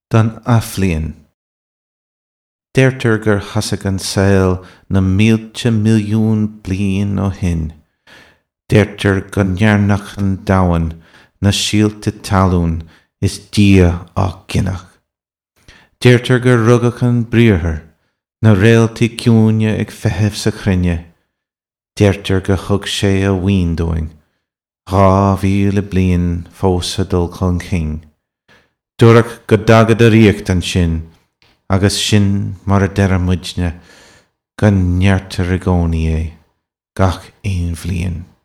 Don Aflíonn. Deirtear gur chasach an saol na mílte milliún bliain ó shin. Deirtear go ndearnach an domhain na síolte talún is dia ach ginnach. Deirtear gur rugadh an bríothar na réaltaí ciúine ag feitheamh sa chruinne. Deirtear go thug sé a mhíondóing, 2,000 bliain fós a dul chun cinn. Dúireadh go dagad a ríocht an sin, agus sin mar a deir muidne go neartar a gcónaí é, gach aon bhliain.